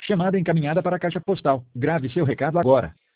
Chamada encaminhada para a caixa postal. Grave seu recado agora.